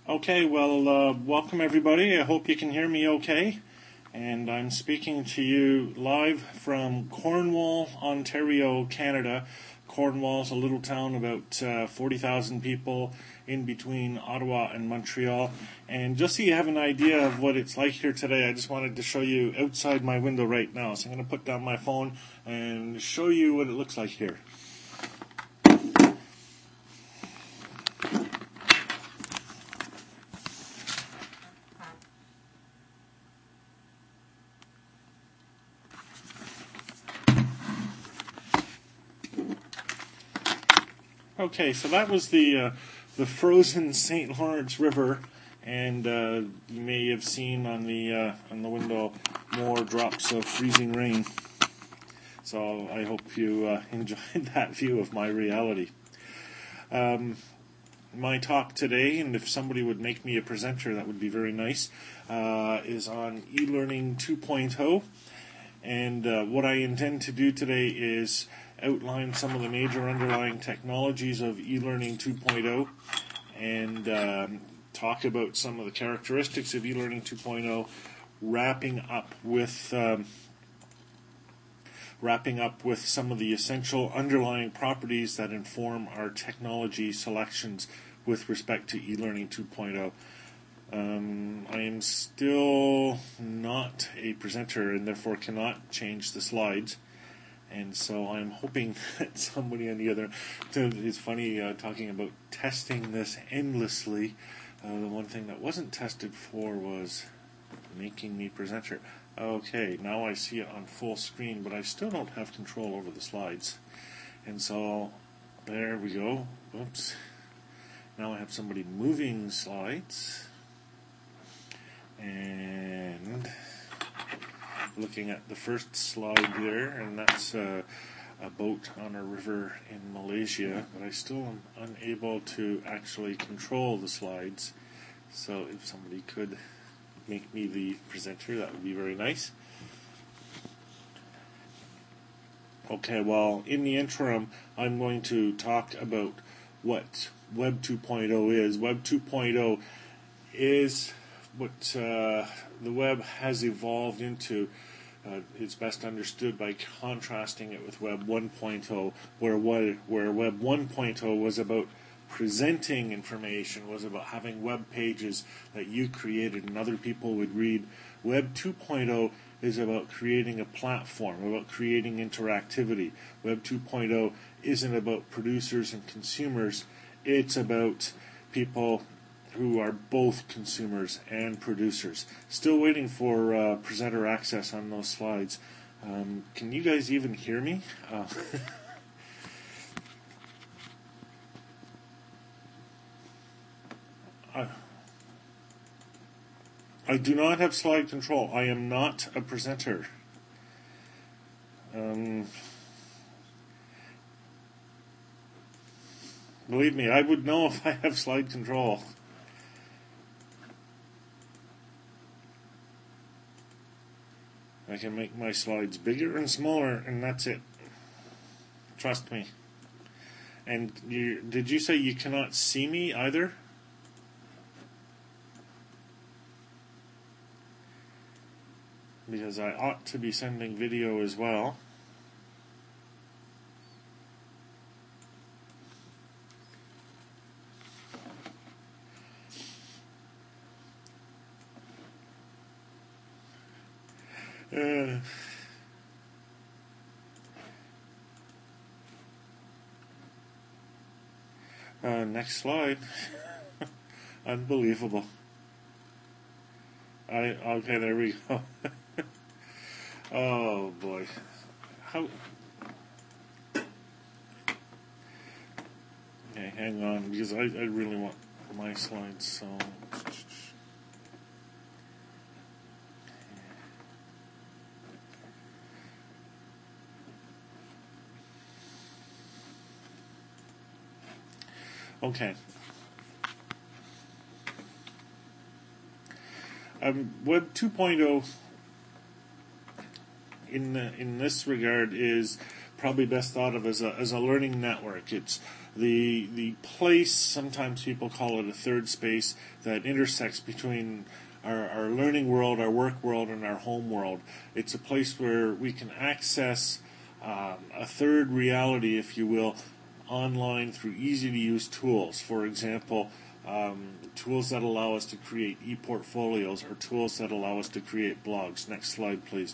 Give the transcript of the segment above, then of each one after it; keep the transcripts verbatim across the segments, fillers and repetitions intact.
Okay, well, uh, welcome everybody. I hope you can hear me okay. And I'm speaking to you live from Cornwall, Ontario, Canada. Cornwall's a little town, about uh, forty thousand people, in between Ottawa and Montreal. And just so you have an idea of what it's like here today, I just wanted to show you outside my window right now. So I'm going to put down my phone and show you what it looks like here. Okay, so that was the uh, the frozen Saint Lawrence River, and uh, you may have seen on the uh, on the window more drops of freezing rain. So I hope you uh, enjoyed that view of my reality. Um, my talk today, and if somebody would make me a presenter, that would be very nice, uh, is on e-learning two point oh. And uh, what I intend to do today is outline some of the major underlying technologies of e-learning two point oh and um, talk about some of the characteristics of e-learning two point oh, wrapping up with um, wrapping up with some of the essential underlying properties that inform our technology selections with respect to e-learning two point oh. Um, I am still not a presenter and therefore cannot change the slides. And so I'm hoping that somebody on the other, it's funny uh, talking about testing this endlessly. Uh, the one thing that wasn't tested for was making me presenter. Okay, now I see it on full screen, but I still don't have control over the slides. And so there we go. Oops. Now I have somebody moving slides. And looking at the first slide there, and that's uh, a boat on a river in Malaysia, but I still am unable to actually control the slides. So if somebody could make me the presenter, that would be very nice. Okay, well, in the interim, I'm going to talk about what Web two point oh is. Web two point oh is what uh, the web has evolved into. Uh, it's best understood by contrasting it with Web one point oh, where, where Web one point oh was about presenting information, was about having web pages that you created and other people would read. Web two point oh is about creating a platform, about creating interactivity. Web two point oh isn't about producers and consumers. It's about people who are both consumers and producers. Still waiting for uh, presenter access on those slides. Um, can you guys even hear me? Uh, I, I do not have slide control. I am not a presenter. Um, believe me, I would know if I have slide control. I can make my slides bigger and smaller, and that's it. Trust me. And you, did you say you cannot see me either? Because I ought to be sending video as well. Uh, uh, next slide. Unbelievable. I okay, there we go. Oh boy, how? Okay, hang on, because I, I really want my slides. So. Okay. Um, Web two point oh in the, in this regard is probably best thought of as a as a learning network. It's the the place, sometimes people call it a third space, that intersects between our, our learning world, our work world, and our home world. It's a place where we can access um, a third reality, if you will, online through easy-to-use tools. For example, um, tools that allow us to create e-portfolios or tools that allow us to create blogs. Next slide, please.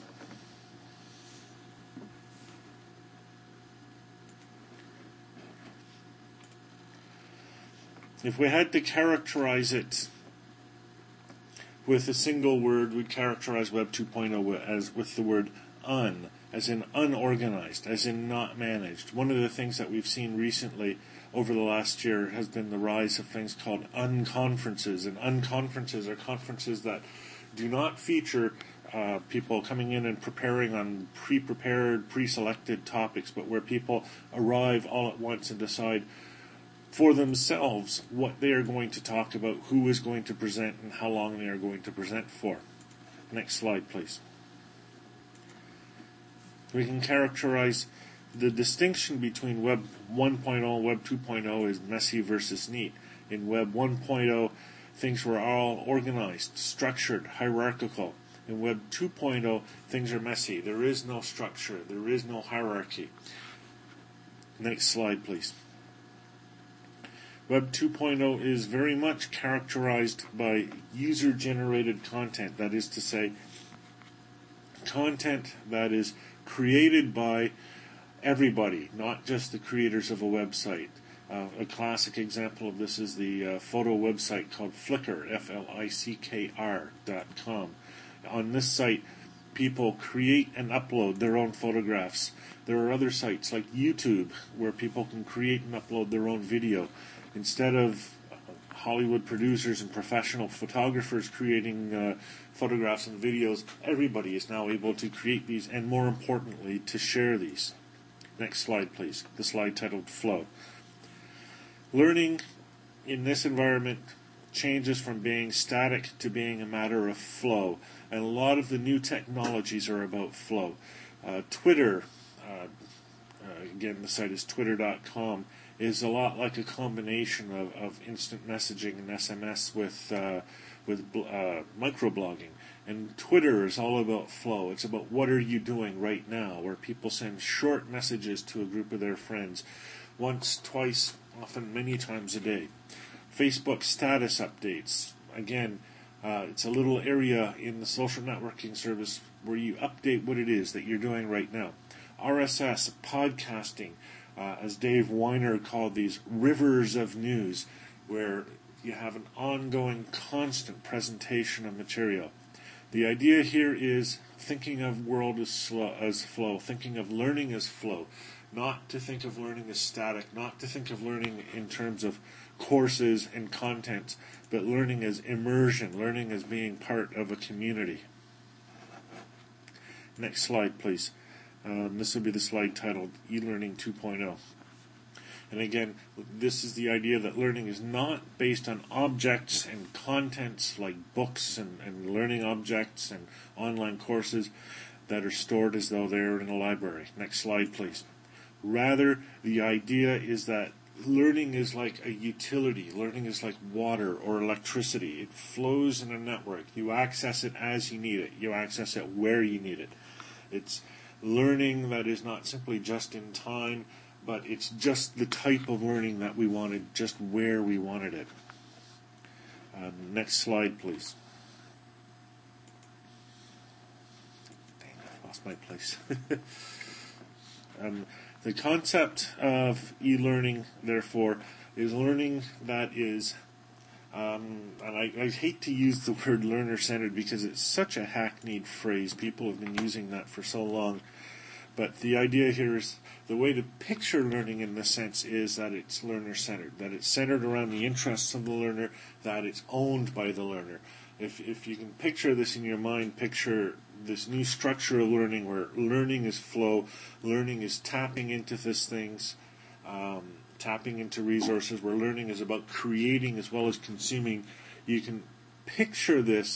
If we had to characterize it with a single word, we'd characterize Web two point oh as with the word un, as in unorganized, as in not managed. One of the things that we've seen recently over the last year has been the rise of things called unconferences. And unconferences are conferences that do not feature uh, people coming in and preparing on pre-prepared, pre-selected topics, but where people arrive all at once and decide for themselves what they are going to talk about, who is going to present, and how long they are going to present for. Next slide, please. We can characterize the distinction between Web one point oh and Web two point oh is messy versus neat. In Web one point oh, things were all organized, structured, hierarchical. In Web two point oh, things are messy. There is no structure. There is no hierarchy. Next slide, please. Web two point oh is very much characterized by user-generated content. That is to say, content that is created by everybody, not just the creators of a website. Uh, a classic example of this is the uh, photo website called Flickr, F L I C K R dot com. On this site, people create and upload their own photographs. There are other sites like YouTube where people can create and upload their own video. Instead of Hollywood producers and professional photographers creating uh, photographs and videos, everybody is now able to create these and, more importantly, to share these. Next slide, please. The slide titled Flow. Learning in this environment changes from being static to being a matter of flow. And a lot of the new technologies are about flow. Uh, Twitter, uh, uh, again, the site is twitter dot com, is a lot like a combination of, of instant messaging and S M S with uh, with uh, microblogging. And Twitter is all about flow. It's about what are you doing right now, where people send short messages to a group of their friends once, twice, often many times a day. Facebook status updates. Again, uh, it's a little area in the social networking service where you update what it is that you're doing right now. R S S, podcasting, uh, as Dave Weiner called these, rivers of news, where you have an ongoing, constant presentation of material. The idea here is thinking of world as, slow, as flow, thinking of learning as flow, not to think of learning as static, not to think of learning in terms of courses and content, but learning as immersion, learning as being part of a community. Next slide, please. Um, this will be the slide titled eLearning two point oh. And again, this is the idea that learning is not based on objects and contents like books and, and learning objects and online courses that are stored as though they're in a library. Next slide, please. Rather, the idea is that learning is like a utility. Learning is like water or electricity. It flows in a network. You access it as you need it. You access it where you need it. It's learning that is not simply just in time, but it's just the type of learning that we wanted, just where we wanted it. Um, next slide, please. Dang, I lost my place. um, the concept of e-learning, therefore, is learning that is, um, and I, I hate to use the word learner-centered because it's such a hackneyed phrase. People have been using that for so long. But the idea here is the way to picture learning in this sense is that it's learner-centered, that it's centered around the interests of the learner, that it's owned by the learner. If if you can picture this in your mind, picture this new structure of learning where learning is flow, learning is tapping into these things, um, tapping into resources, where learning is about creating as well as consuming. You can picture this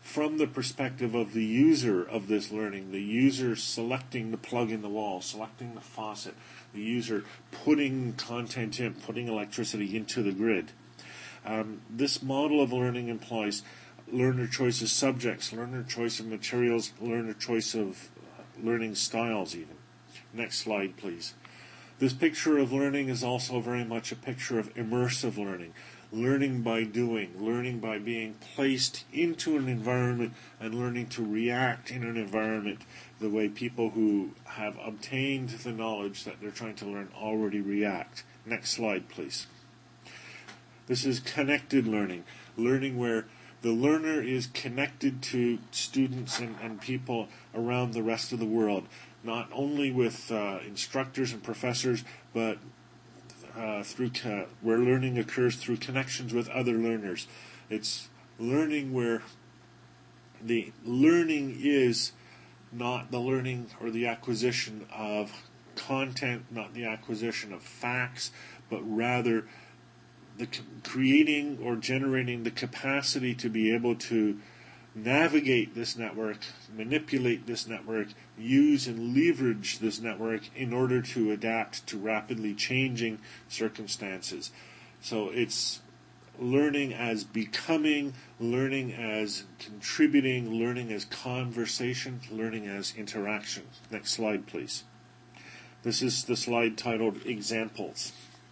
from the perspective of the user of this learning, the user selecting the plug in the wall, selecting the faucet, the user putting content in, putting electricity into the grid. Um, this model of learning implies learner choice of subjects, learner choice of materials, learner choice of learning styles even. Next slide, please. This picture of learning is also very much a picture of immersive learning. Learning by doing, learning by being placed into an environment and learning to react in an environment the way people who have obtained the knowledge that they're trying to learn already react. Next slide, please. This is connected learning, learning where the learner is connected to students and, and people around the rest of the world, not only with uh, instructors and professors, but uh, through co- where learning occurs through connections with other learners. It's learning where the learning is not the learning or the acquisition of content, not the acquisition of facts, but rather the creating or generating the capacity to be able to navigate this network, manipulate this network, use and leverage this network in order to adapt to rapidly changing circumstances. So it's learning as becoming, learning as contributing, learning as conversation, learning as interaction. Next slide, please. This is the slide titled Examples.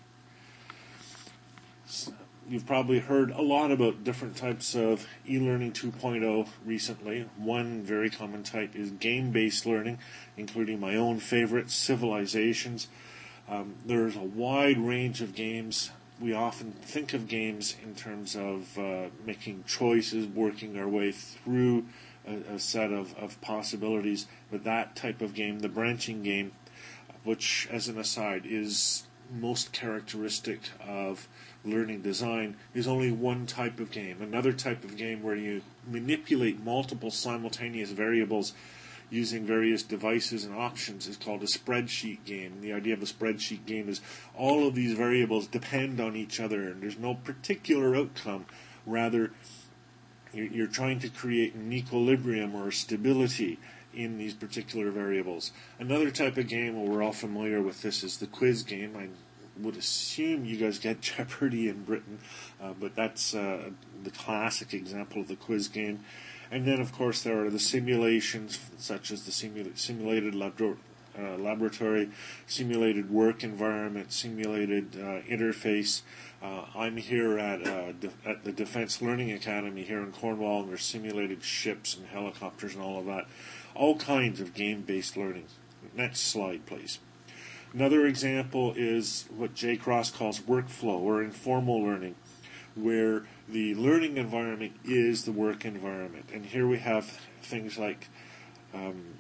You've probably heard a lot about different types of e-learning two point oh recently. One very common type is game-based learning, including my own favorite, Civilizations. Um, there's a wide range of games. We often think of games in terms of uh, making choices, working our way through a, a set of, of possibilities. But that type of game, the branching game, which, as an aside, is most characteristic of learning design, is only one type of game. Another type of game where you manipulate multiple simultaneous variables using various devices and options is called a spreadsheet game. The idea of a spreadsheet game is all of these variables depend on each other and there's no particular outcome. Rather, you're trying to create an equilibrium or stability in these particular variables. Another type of game, well, we're all familiar with this, is the quiz game. I would assume you guys get Jeopardy in Britain, uh, but that's uh, the classic example of the quiz game. And then, of course, there are the simulations, such as the simula- simulated labor- uh, laboratory, simulated work environment, simulated uh, interface. Uh, I'm here at, uh, de- at the Defense Learning Academy here in Cornwall, and there's simulated ships and helicopters and all of that. All kinds of game-based learning. Next slide, please. Another example is what Jay Cross calls workflow or informal learning, where the learning environment is the work environment. And here we have things like um,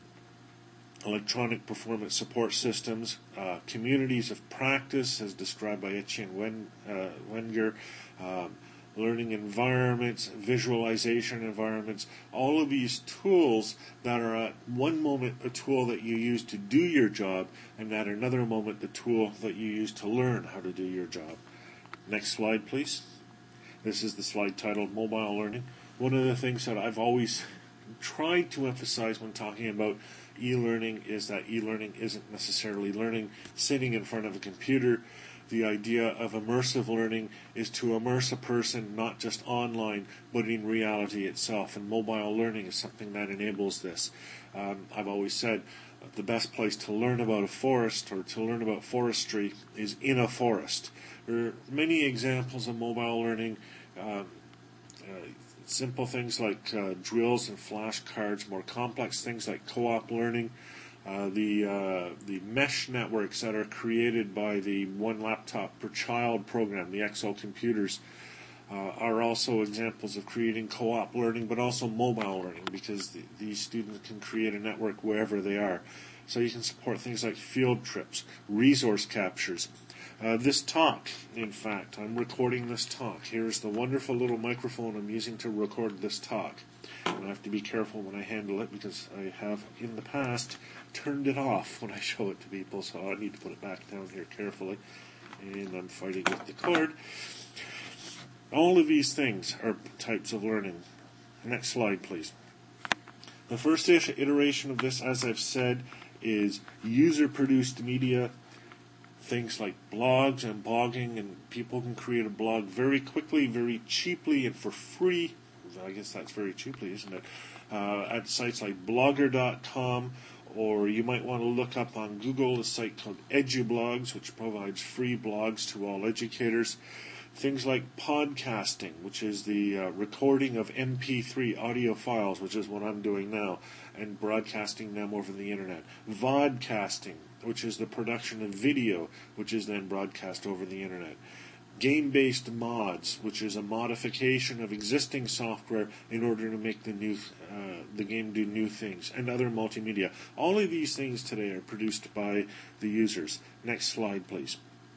electronic performance support systems, uh, communities of practice, as described by Etienne Wen, uh, Wenger, um, learning environments, visualization environments, all of these tools that are at one moment a tool that you use to do your job, and at another moment the tool that you use to learn how to do your job. Next slide, please. This is the slide titled Mobile Learning. One of the things that I've always tried to emphasize when talking about e-learning is that e-learning isn't necessarily learning sitting in front of a computer. The idea of immersive learning is to immerse a person not just online, but in reality itself. And mobile learning is something that enables this. Um, I've always said the best place to learn about a forest or to learn about forestry is in a forest. There are many examples of mobile learning. Um, uh, simple things like uh, drills and flashcards, more complex things like co-op learning. Uh, the uh, the mesh networks that are created by the One Laptop Per Child program, the X O computers, uh, are also examples of creating co-op learning, but also mobile learning, because the, these students can create a network wherever they are. So you can support things like field trips, resource captures. Uh, this talk, in fact, I'm recording this talk. Here's the wonderful little microphone I'm using to record this talk. And I have to be careful when I handle it because I have, in the past, turned it off when I show it to people, so I need to put it back down here carefully. And I'm fighting with the cord. All of these things are types of learning. Next slide, please. The first iteration of this, as I've said, is user-produced media, things like blogs and blogging, and people can create a blog very quickly, very cheaply, and for free. I guess that's very cheaply, isn't it? Uh, at sites like blogger dot com, or you might want to look up on Google a site called EduBlogs, which provides free blogs to all educators. Things like podcasting, which is the uh, recording of M P three audio files, which is what I'm doing now, and broadcasting them over the internet. Vodcasting, which is the production of video, which is then broadcast over the internet. Game-based mods, which is a modification of existing software in order to make the new uh, the game do new things, and other multimedia. All of these things today are produced by the users. Next slide, please.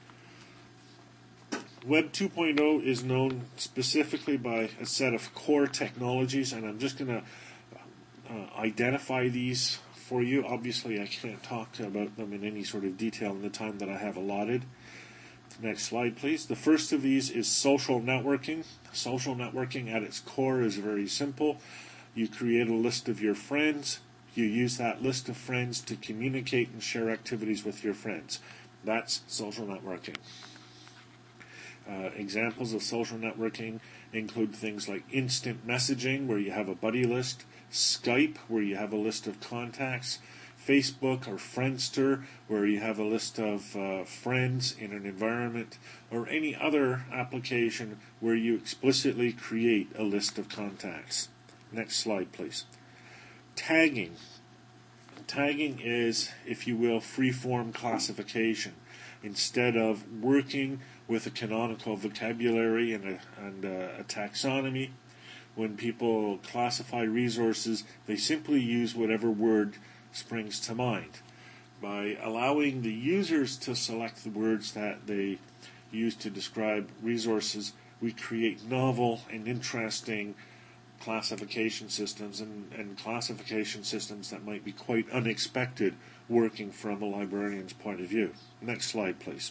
Web two point oh is known specifically by a set of core technologies, and I'm just going to uh, identify these for you. Obviously, I can't talk about them in any sort of detail in the time that I have allotted. Next slide, please. The first of these is social networking. Social networking at its core is very simple. You create a list of your friends. You use that list of friends to communicate and share activities with your friends. That's social networking. Uh, examples of social networking include things like instant messaging, where you have a buddy list, Skype, where you have a list of contacts, Facebook or Friendster, where you have a list of uh, friends in an environment, or any other application where you explicitly create a list of contacts. Next slide, please. Tagging. Tagging is, if you will, free-form classification. Instead of working with a canonical vocabulary and a, and a, a taxonomy, when people classify resources, they simply use whatever word springs to mind. By allowing the users to select the words that they use to describe resources, we create novel and interesting classification systems, and, and classification systems that might be quite unexpected working from a librarian's point of view. Next slide, please.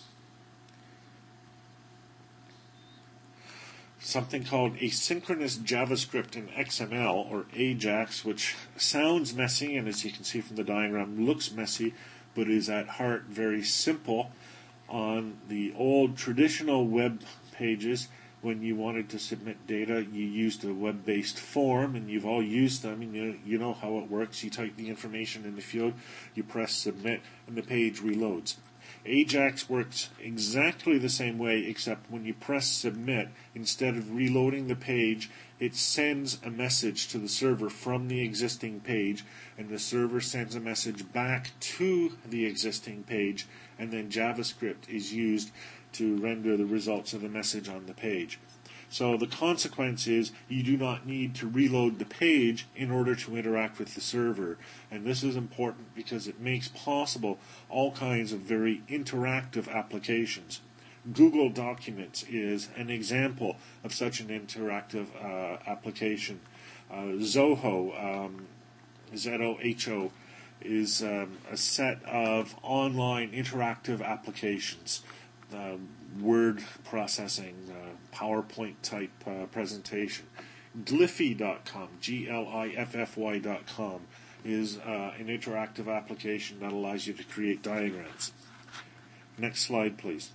Something called asynchronous JavaScript in X M L, or AJAX, which sounds messy, and as you can see from the diagram, looks messy, but is at heart very simple. On the old traditional web pages, when you wanted to submit data, you used a web-based form, and you've all used them, and you, you know how it works. You type the information in the field, you press submit, and the page reloads. AJAX works exactly the same way, except when you press submit, instead of reloading the page, it sends a message to the server from the existing page, and the server sends a message back to the existing page, and then JavaScript is used to render the results of the message on the page. So the consequence is you do not need to reload the page in order to interact with the server. And this is important because it makes possible all kinds of very interactive applications. Google Documents is an example of such an interactive uh, application. Uh, Zoho, um, Z O H O, is um, a set of online interactive applications. Uh, word processing, uh, PowerPoint type uh, presentation. Gliffy dot com, G L I F F Y dot com, is uh, an interactive application that allows you to create diagrams. Next slide, please.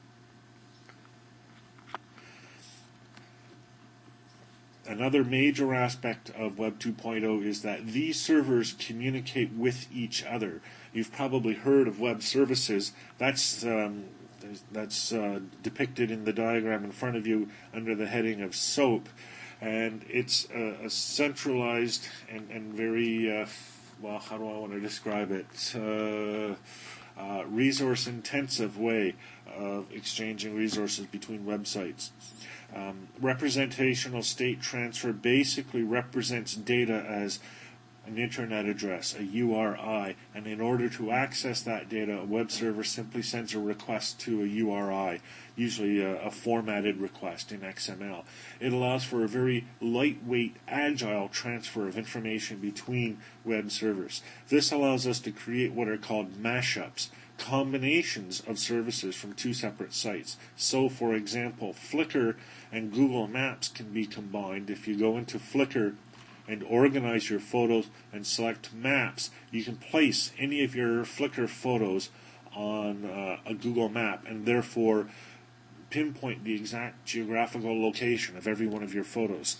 Another major aspect of Web two point oh is that these servers communicate with each other. You've probably heard of web services. That's um, that's uh, depicted in the diagram in front of you under the heading of SOAP, and it's a, a centralized and, and very, uh, well, how do I want to describe it, uh, uh, resource-intensive way of exchanging resources between websites. Um, representational state transfer basically represents data as an internet address, a U R I, and in order to access that data, a web server simply sends a request to a U R I, usually a, a formatted request in X M L. It allows for a very lightweight, agile transfer of information between web servers. This allows us to create what are called mashups, combinations of services from two separate sites. So, for example, Flickr and Google Maps can be combined. If you go into Flickr and organize your photos and select maps. You can place any of your Flickr photos on uh, a Google map and therefore pinpoint the exact geographical location of every one of your photos.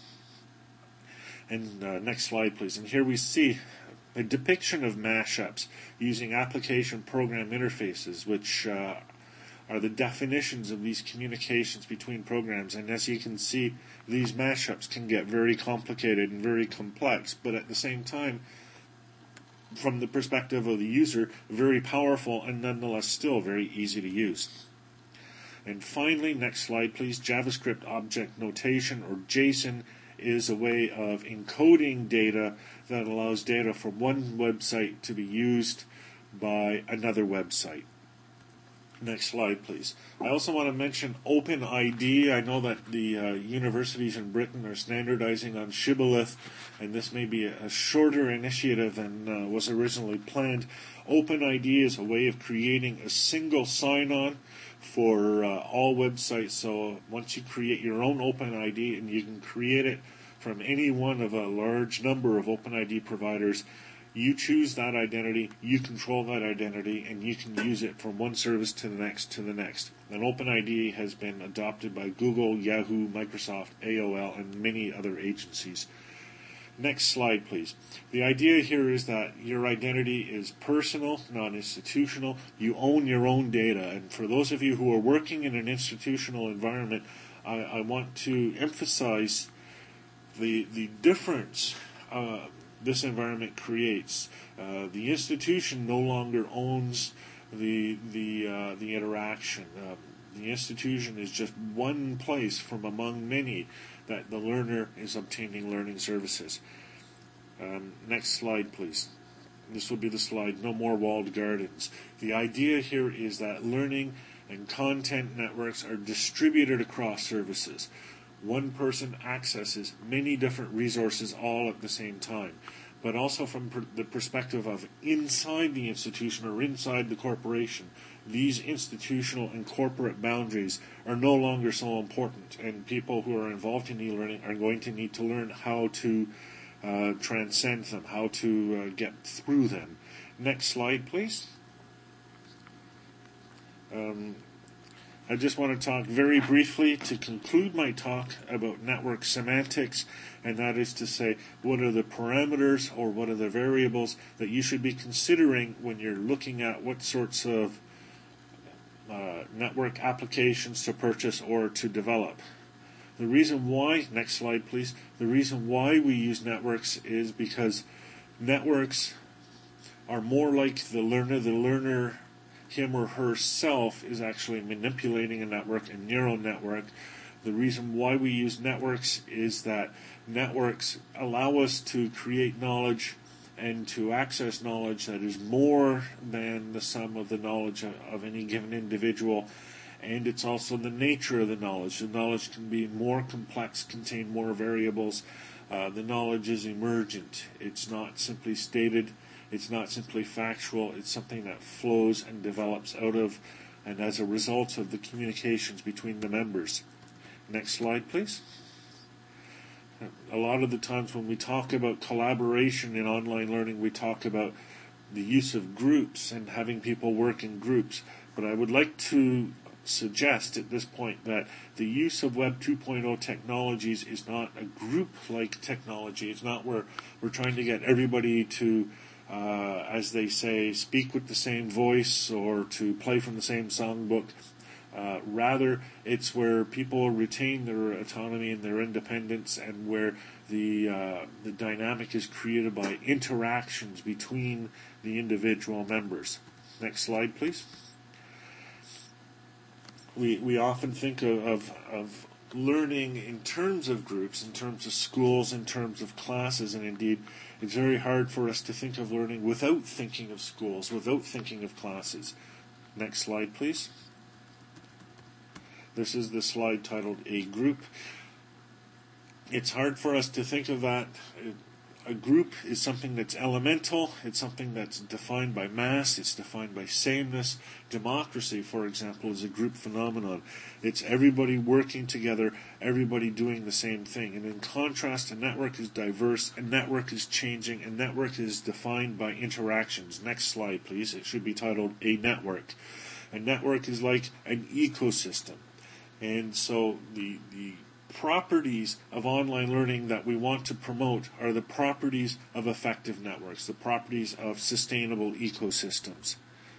And uh, next slide, please. And here we see a depiction of mashups using application program interfaces, which uh, are the definitions of these communications between programs. And as you can see, these mashups can get very complicated and very complex, but at the same time, from the perspective of the user, very powerful and nonetheless still very easy to use. And finally, next slide please, JavaScript Object Notation, or JSON, is a way of encoding data that allows data from one website to be used by another website. Next slide, please. I also want to mention OpenID. I know that the uh, universities in Britain are standardizing on Shibboleth, and this may be a, a shorter initiative than uh, was originally planned. OpenID is a way of creating a single sign-on for uh, all websites. So once you create your own OpenID, and you can create it from any one of a large number of OpenID providers, you choose that identity, you control that identity, and you can use it from one service to the next to the next. And OpenID has been adopted by Google, Yahoo, Microsoft, A O L, and many other agencies. Next slide, please. The idea here is that your identity is personal, not institutional. You own your own data. And for those of you who are working in an institutional environment, I, I want to emphasize the, the difference uh, this environment creates. Uh, the institution no longer owns the the uh, the interaction. Uh, the institution is just one place from among many that the learner is obtaining learning services. Um, next slide, please. This will be the slide, no more walled gardens. The idea here is that learning and content networks are distributed across services. One person accesses many different resources all at the same time, but also from per- the perspective of inside the institution or inside the corporation, these institutional and corporate boundaries are no longer so important, and people who are involved in e-learning are going to need to learn how to uh, transcend them, how to uh, get through them. Next slide, please. Um, I just want to talk very briefly to conclude my talk about network semantics, and that is to say, what are the parameters or what are the variables that you should be considering when you're looking at what sorts of uh, network applications to purchase or to develop. The reason why, next slide please, the reason why we use networks is because networks are more like the learner. The learner, him or herself, is actually manipulating a network, a neural network. The reason why we use networks is that networks allow us to create knowledge and to access knowledge that is more than the sum of the knowledge of, of any given individual. And it's also the nature of the knowledge. The knowledge can be more complex, contain more variables. Uh, the knowledge is emergent. It's not simply stated. It's not simply factual. It's something that flows and develops out of and as a result of the communications between the members. Next slide, please. A lot of the times when we talk about collaboration in online learning, we talk about the use of groups and having people work in groups. But I would like to suggest at this point that the use of Web two point oh technologies is not a group-like technology. It's not where we're trying to get everybody to Uh, as they say, speak with the same voice or to play from the same songbook. Uh, rather, it's where people retain their autonomy and their independence, and where the uh, the dynamic is created by interactions between the individual members. Next slide, please. We we often think of, of, of learning in terms of groups, in terms of schools, in terms of classes, and indeed it's very hard for us to think of learning without thinking of schools, without thinking of classes. Next slide, please. This is the slide titled A Group. It's hard for us to think of that a group is something that's elemental. It's something that's defined by mass. It's defined by sameness. Democracy, for example, is a group phenomenon. It's everybody working together, everybody doing the same thing. And in contrast, a network is diverse, a network is changing, a network is defined by interactions. Next slide, please. It should be titled A Network. A network is like an ecosystem. And so the the properties of online learning that we want to promote are the properties of effective networks, the properties of sustainable ecosystems.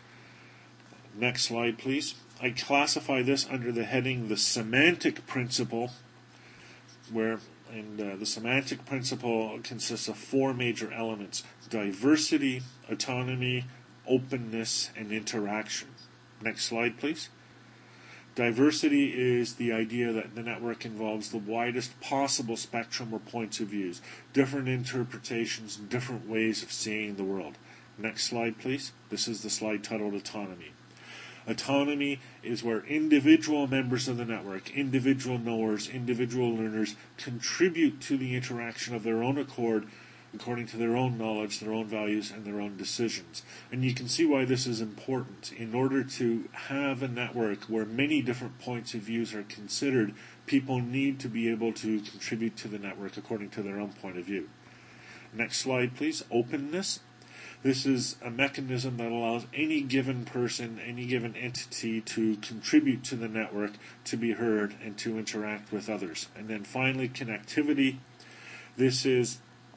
Next slide, please. I classify this under the heading the semantic principle, where and uh, the semantic principle consists of four major elements: diversity, autonomy, openness, and interaction. Next slide, please. Diversity is the idea that the network involves the widest possible spectrum or points of views, different interpretations, and different ways of seeing the world. Next slide, please. This is the slide titled Autonomy. Autonomy is where individual members of the network, individual knowers, individual learners contribute to the interaction of their own accord, according to their own knowledge, their own values, and their own decisions. And you can see why this is important. In order to have a network where many different points of views are considered, people need to be able to contribute to the network according to their own point of view. Next slide, please. Openness. This is a mechanism that allows any given person, any given entity to contribute to the network, to be heard, and to interact with others. And then finally, connectivity. This is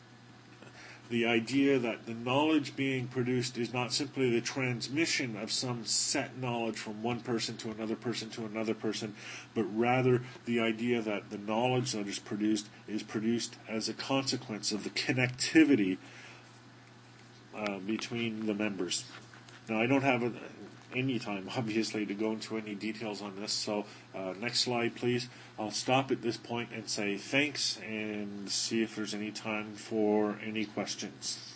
the idea that the knowledge being produced is not simply the transmission of some set knowledge from one person to another person to another person, but rather the idea that the knowledge that is produced is produced as a consequence of the connectivity uh, between the members. Now, I don't have a, any time, obviously, to go into any details on this, so uh, next slide, please. I'll stop at this point and say thanks and see if there's any time for any questions.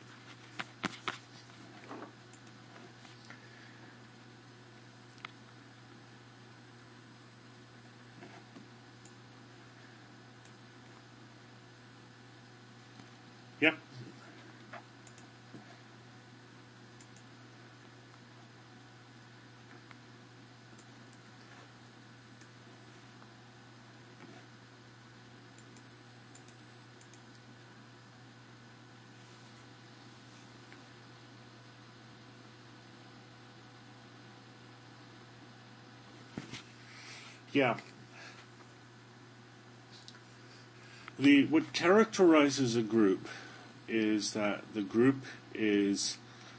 Yep. Yeah. The what characterizes a group is that the group is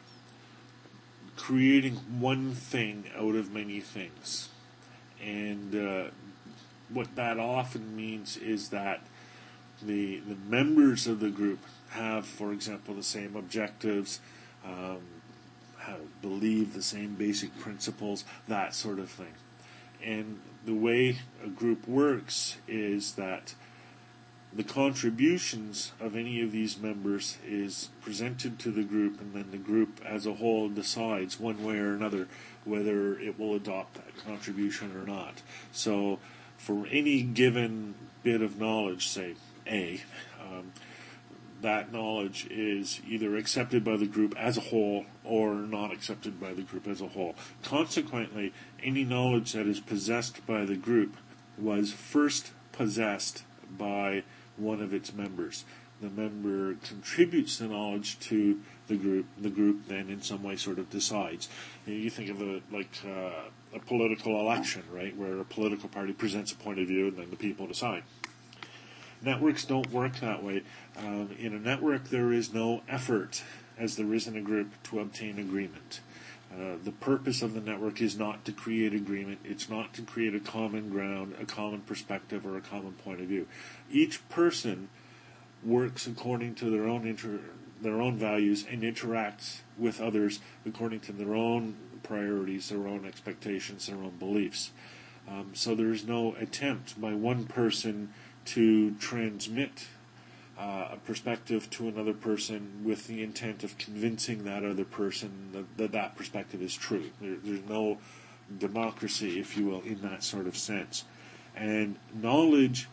creating one thing out of many things. And uh, what that often means is that the the members of the group have, for example, the same objectives, um, have, believe the same basic principles, that sort of thing. And the way a group works is that the contributions of any of these members is presented to the group, and then the group as a whole decides one way or another whether it will adopt that contribution or not. So for any given bit of knowledge, say A, um, that knowledge is either accepted by the group as a whole or not accepted by the group as a whole. Consequently, any knowledge that is possessed by the group was first possessed by one of its members. The member contributes the knowledge to the group. The group then in some way sort of decides. You, know, you think of it like uh, a political election, right, where a political party presents a point of view and then the people decide. Networks don't work that way. Um, in a network, there is no effort, as there is in a group, to obtain agreement. Uh, the purpose of the network is not to create agreement. It's not to create a common ground, a common perspective, or a common point of view. Each person works according to their own inter- their own values and interacts with others according to their own priorities, their own expectations, their own beliefs. Um, so there is no attempt by one person to transmit uh, a perspective to another person with the intent of convincing that other person that that, that perspective is true. There, there's no democracy, if you will, in that sort of sense. And knowledge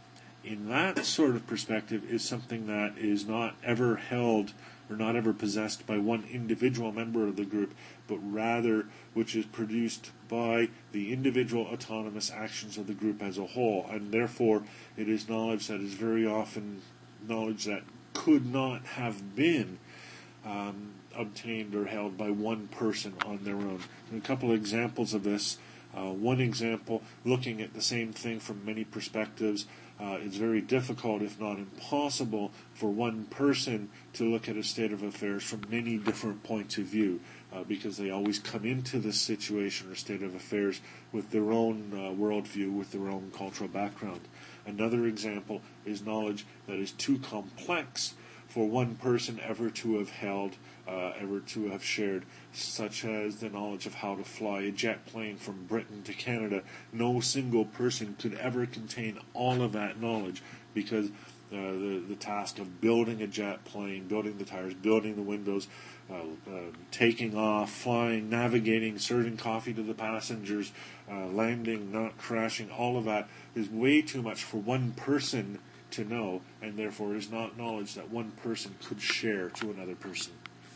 in that sort of perspective is something that is not ever held or not ever possessed by one individual member of the group, but rather which is produced by the individual autonomous actions of the group as a whole, and therefore it is knowledge that is very often knowledge that could not have been um, obtained or held by one person on their own. And a couple of examples of this. Uh, one example, looking at the same thing from many perspectives, uh, it's very difficult, if not impossible, for one person to look at a state of affairs from many different points of view, uh, because they always come into this situation or state of affairs with their own uh, worldview, with their own cultural background. Another example is knowledge that is too complex for one person ever to have held, uh, ever to have shared, such as the knowledge of how to fly a jet plane from Britain to Canada. No single person could ever contain all of that knowledge, because uh, the, the task of building a jet plane, building the tires, building the windows, uh, uh, taking off, flying, navigating, serving coffee to the passengers, uh, landing, not crashing, all of that is way too much for one person to know, and therefore is not knowledge that one person could share to another person.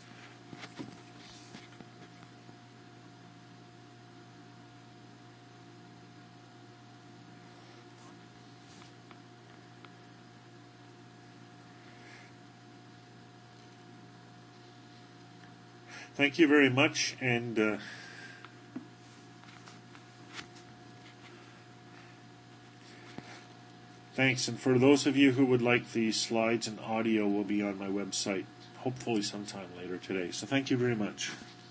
Thank you very much, and uh, thanks. And for those of you who would like these slides and audio, will be on my website, hopefully sometime later today. So thank you very much.